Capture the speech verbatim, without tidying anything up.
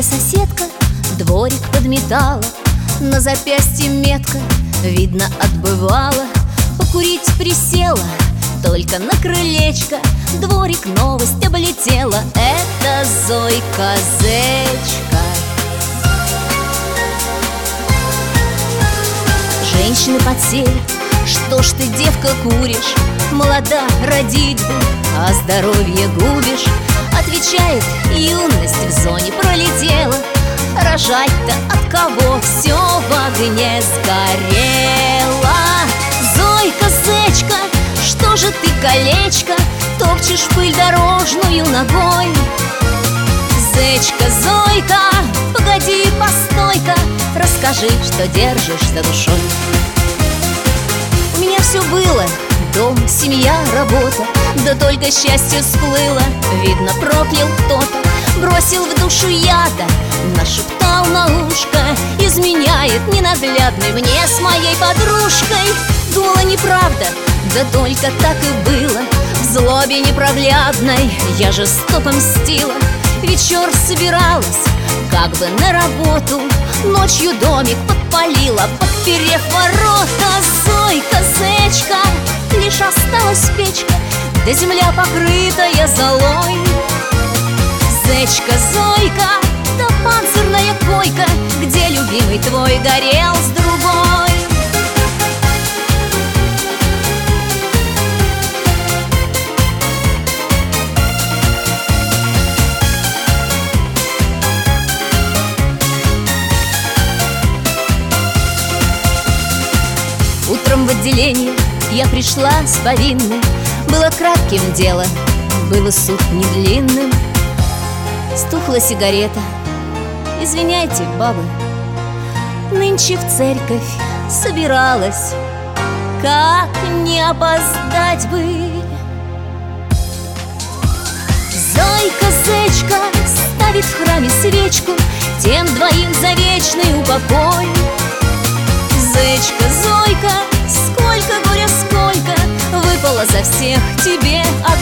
Соседка дворик подметала, на запястье метка, видно, отбывала. Покурить присела, только на крылечко, дворик новость облетела. Это Зойка Зечка. Женщины подсели: что ж ты, девка, куришь? Молода, родить бы, а здоровье губишь. Отвечает: юность в зоне пролетела. Рожать-то от кого? Все в огне сгорело. Зойка Зечка, что же ты, колечко, топчешь пыль дорожную ногой? Зечка, Зойка, погоди, постой-ка, расскажи, что держишь за душой. У меня все было: дом, семья, работа, да только счастье сплыло. Видно, проклял кто-то, бросил в душу яда, нашептал на ушко: изменяет ненаглядный мне с моей подружкой. Думала, неправда, да только так и было. В злобе непроглядной я жестоко мстила. Вечер собиралась, как бы на работу, ночью домик подпалила, подперев ворота. Зойка Зечка, лишь осталась печка, да земля, покрытая золой. Зечка, Зойка, да панцирная койка, где любимый твой горел с другой. Утром в отделение я пришла с повинной. Было кратким дело, было суд не длинным. Стухла сигарета. Извиняйте, бабы, нынче в церковь собиралась. Как не опоздать бы? Зойка Зечка ставит в храме свечку, тем двоим за вечный упокой. Зечка, Зойка, сколько горя, сколько выпало за всех тебе от